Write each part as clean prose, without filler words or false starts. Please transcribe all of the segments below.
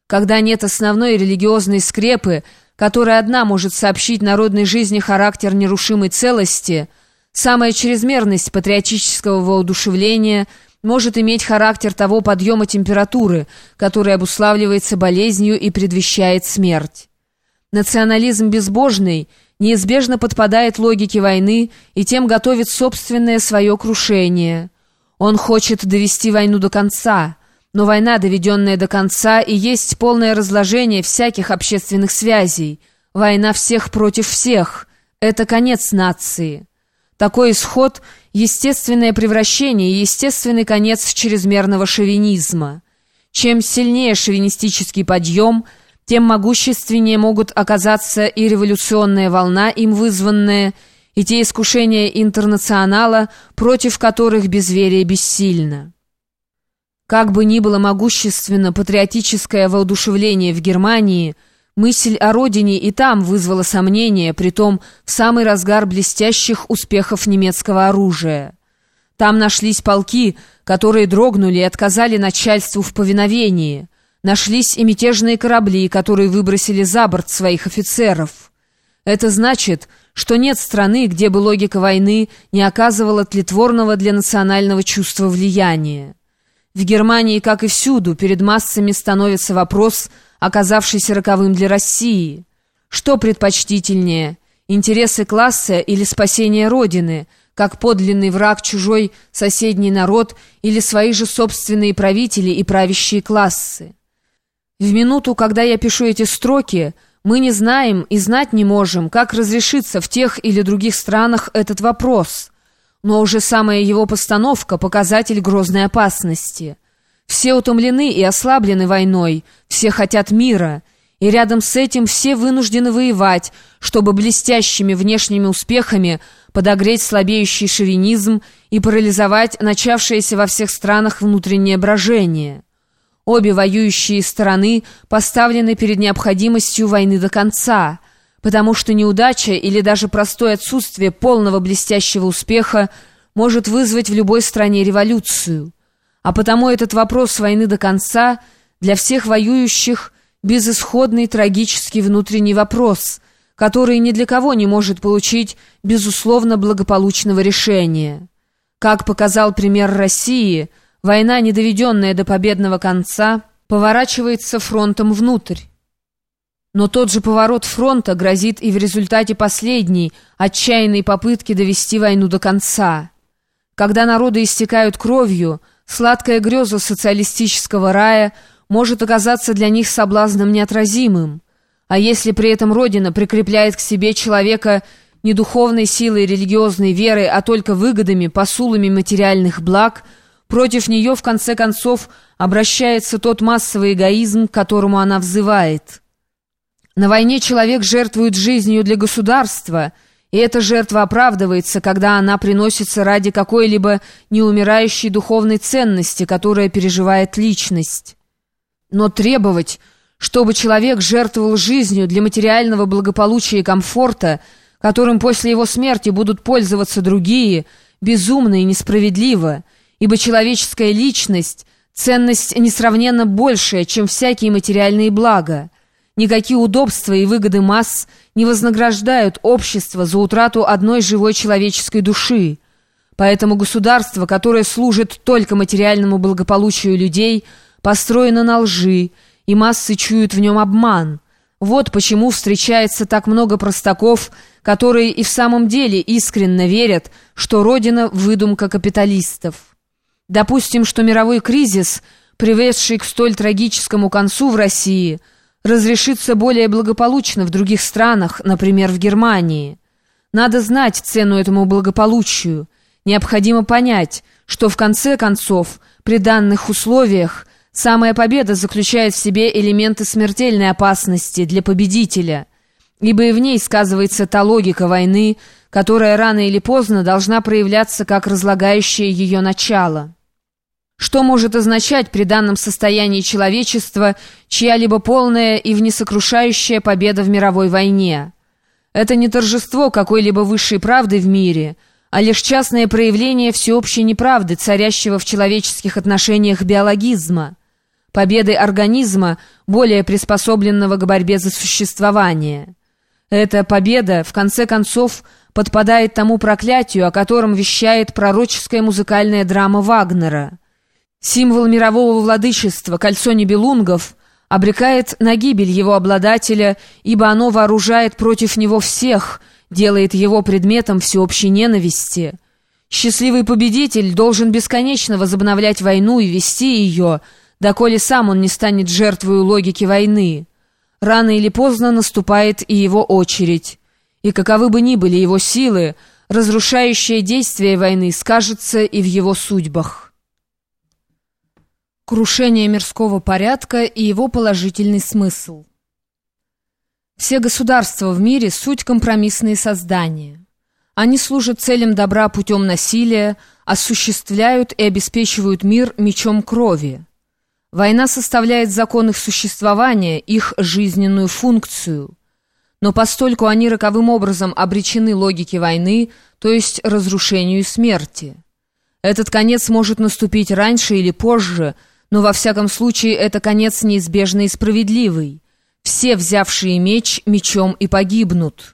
когда нет основной религиозной скрепы, которая одна может сообщить народной жизни характер нерушимой целости, самая чрезмерность патриотического воодушевления может иметь характер того подъема температуры, который обуславливается болезнью и предвещает смерть. Национализм безбожный неизбежно подпадает логике войны и тем готовит собственное свое крушение. Он хочет довести войну до конца, но война, доведенная до конца, и есть полное разложение всяких общественных связей. Война всех против всех – это конец нации. Такой исход – естественное превращение и естественный конец чрезмерного шовинизма. Чем сильнее шовинистический подъем, тем могущественнее могут оказаться и революционная волна, им вызванная, и те искушения интернационала, против которых безверие бессильно. Как бы ни было могущественно патриотическое воодушевление в Германии, мысль о родине и там вызвала сомнения, притом в самый разгар блестящих успехов немецкого оружия. Там нашлись полки, которые дрогнули и отказали начальству в повиновении. Нашлись и мятежные корабли, которые выбросили за борт своих офицеров. Это значит, что нет страны, где бы логика войны не оказывала тлетворного для национального чувства влияния. В Германии, как и всюду, перед массами становится вопрос, оказавшийся роковым для России. Что предпочтительнее, интересы класса или спасение Родины, как подлинный враг чужой соседний народ или свои же собственные правители и правящие классы? В минуту, когда я пишу эти строки, мы не знаем и знать не можем, как разрешится в тех или других странах этот вопрос. Но уже самая его постановка – показатель грозной опасности. Все утомлены и ослаблены войной, все хотят мира, и рядом с этим все вынуждены воевать, чтобы блестящими внешними успехами подогреть слабеющий шовинизм и парализовать начавшееся во всех странах внутреннее брожение. Обе воюющие стороны поставлены перед необходимостью войны до конца, потому что неудача или даже простое отсутствие полного блестящего успеха может вызвать в любой стране революцию. А потому этот вопрос войны до конца для всех воюющих безысходный трагический внутренний вопрос, который ни для кого не может получить безусловно благополучного решения. Как показал пример России, война, не доведенная до победного конца, поворачивается фронтом внутрь. Но тот же поворот фронта грозит и в результате последней, отчаянной попытки довести войну до конца. Когда народы истекают кровью, сладкая греза социалистического рая может оказаться для них соблазном неотразимым. А если при этом Родина прикрепляет к себе человека не духовной силой религиозной веры, а только выгодами, посулами материальных благ, против нее в конце концов обращается тот массовый эгоизм, к которому она взывает. На войне человек жертвует жизнью для государства, и эта жертва оправдывается, когда она приносится ради какой-либо неумирающей духовной ценности, которая переживает личность. Но требовать, чтобы человек жертвовал жизнью для материального благополучия и комфорта, которым после его смерти будут пользоваться другие, безумно и несправедливо, ибо человеческая личность – ценность несравненно большая, чем всякие материальные блага. Никакие удобства и выгоды масс не вознаграждают общество за утрату одной живой человеческой души. Поэтому государство, которое служит только материальному благополучию людей, построено на лжи, и массы чуют в нем обман. Вот почему встречается так много простаков, которые и в самом деле искренне верят, что Родина – выдумка капиталистов. Допустим, что мировой кризис, приведший к столь трагическому концу в России, разрешится более благополучно в других странах, например, в Германии. Надо знать цену этому благополучию. Необходимо понять, что в конце концов, при данных условиях, самая победа заключает в себе элементы смертельной опасности для победителя, ибо и в ней сказывается та логика войны, которая рано или поздно должна проявляться как разлагающее ее начало. Что может означать при данном состоянии человечества чья-либо полная и внесокрушающая победа в мировой войне? Это не торжество какой-либо высшей правды в мире, а лишь частное проявление всеобщей неправды, царящего в человеческих отношениях биологизма. победой организма, более приспособленного к борьбе за существование. Эта победа, в конце концов, подпадает тому проклятию, о котором вещает пророческая музыкальная драма Вагнера. Символ мирового владычества, кольцо Нибелунгов, обрекает на гибель его обладателя, ибо оно вооружает против него всех, делает его предметом всеобщей ненависти. Счастливый победитель должен бесконечно возобновлять войну и вести ее, доколе сам он не станет жертвой логики войны. Рано или поздно наступает и его очередь. И каковы бы ни были его силы, разрушающее действие войны скажется и в его судьбах. Крушение мирского порядка и его положительный смысл. Все государства в мире — суть компромиссные создания. Они служат целям добра путем насилия, осуществляют и обеспечивают мир мечом крови. Война составляет закон их существования, их жизненную функцию. Но постольку они роковым образом обречены логике войны, то есть разрушению и смерти. Этот конец может наступить раньше или позже, но во всяком случае это конец неизбежный и справедливый. Все, взявшие меч, мечом и погибнут.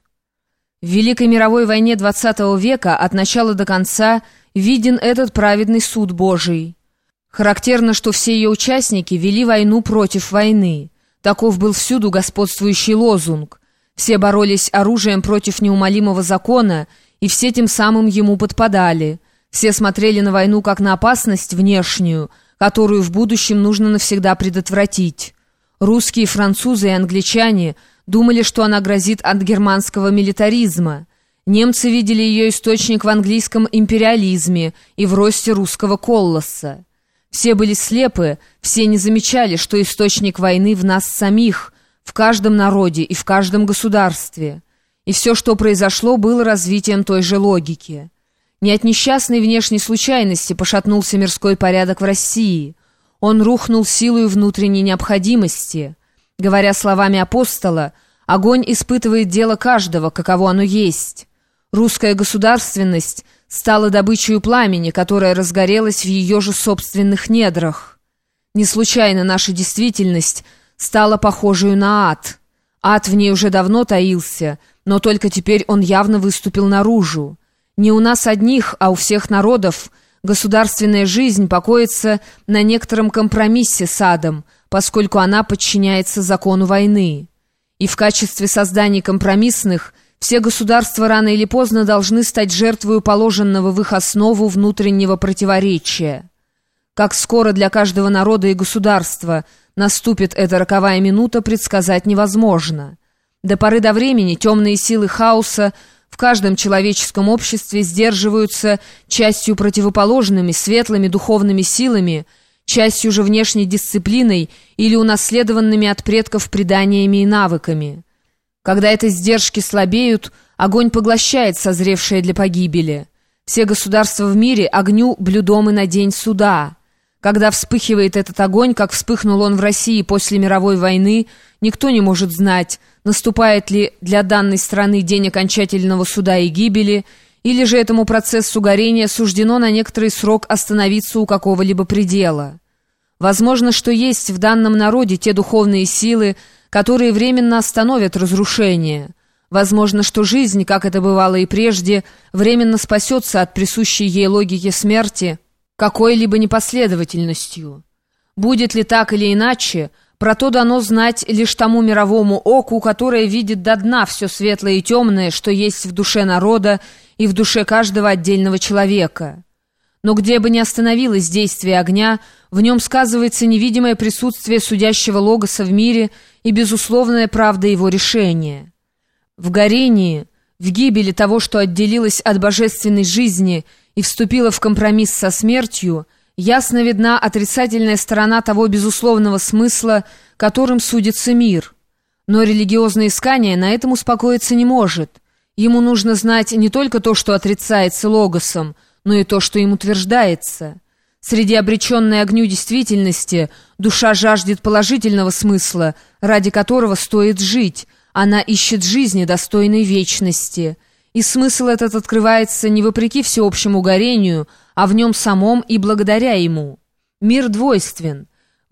В Великой мировой войне XX века от начала до конца виден этот праведный суд Божий. Характерно, что все ее участники вели войну против войны. Таков был всюду господствующий лозунг. Все боролись оружием против неумолимого закона, и все тем самым ему подпадали. Все смотрели на войну как на опасность внешнюю, которую в будущем нужно навсегда предотвратить. Русские, французы и англичане думали, что она грозит от германского милитаризма. Немцы видели ее источник в английском империализме и в росте русского колосса. Все были слепы, все не замечали, что источник войны в нас самих, в каждом народе и в каждом государстве. И все, что произошло, было развитием той же логики. Не от несчастной внешней случайности пошатнулся мирской порядок в России. Он рухнул силой внутренней необходимости. Говоря словами апостола, огонь испытывает дело каждого, каково оно есть. Русская государственность стала добычей пламени, которая разгорелась в ее же собственных недрах. Не случайно наша действительность стала похожей на ад. Ад в ней уже давно таился, но только теперь он явно выступил наружу. Не у нас одних, а у всех народов государственная жизнь покоится на некотором компромиссе с адом, поскольку она подчиняется закону войны. И в качестве созданий компромиссных все государства рано или поздно должны стать жертвой положенного в их основу внутреннего противоречия. Как скоро для каждого народа и государства наступит эта роковая минута, предсказать невозможно. До поры до времени темные силы хаоса в каждом человеческом обществе сдерживаются частью противоположными, светлыми духовными силами, частью же внешней дисциплиной или унаследованными от предков преданиями и навыками. Когда эти сдержки слабеют, огонь поглощает созревшее для погибели. Все государства в мире огню блюдомы на день суда. Когда вспыхивает этот огонь, как вспыхнул он в России после мировой войны, никто не может знать, наступает ли для данной страны день окончательного суда и гибели, или же этому процессу горения суждено на некоторый срок остановиться у какого-либо предела. Возможно, что есть в данном народе те духовные силы, которые временно остановят разрушение. Возможно, что жизнь, как это бывало и прежде, временно спасется от присущей ей логики смерти какой-либо непоследовательностью. Будет ли так или иначе, про то дано знать лишь тому мировому оку, которое видит до дна все светлое и темное, что есть в душе народа и в душе каждого отдельного человека. Но где бы ни остановилось действие огня, в нем сказывается невидимое присутствие судящего логоса в мире и безусловная правда его решения. В горении, в гибели того, что отделилось от божественной жизни и вступило в компромисс со смертью, ясно видна отрицательная сторона того безусловного смысла, которым судится мир. Но религиозное искание на этом успокоиться не может. Ему нужно знать не только то, что отрицается логосом, но и то, что им утверждается. Среди обреченной огню действительности душа жаждет положительного смысла, ради которого стоит жить. Она ищет жизни, достойной вечности. И смысл этот открывается не вопреки всеобщему горению, а в нем самом и благодаря ему. Мир двойствен.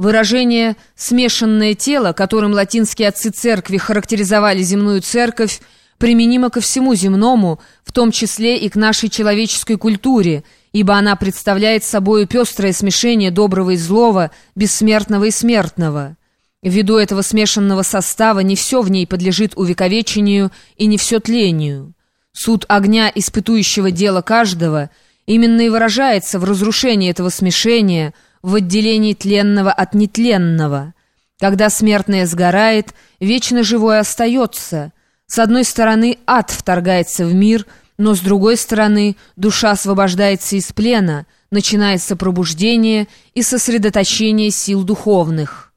Выражение «смешанное тело», которым латинские отцы церкви характеризовали земную церковь, применимо ко всему земному, в том числе и к нашей человеческой культуре, ибо она представляет собою пестрое смешение доброго и злого, бессмертного и смертного. Ввиду этого смешанного состава не все в ней подлежит увековечению и не все тлению. Суд огня, испытующего дело каждого, именно и выражается в разрушении этого смешения, в отделении тленного от нетленного. Когда смертное сгорает, вечно живое остается. С одной стороны, ад вторгается в мир, но с другой стороны, душа освобождается из плена, начинается пробуждение и сосредоточение сил духовных.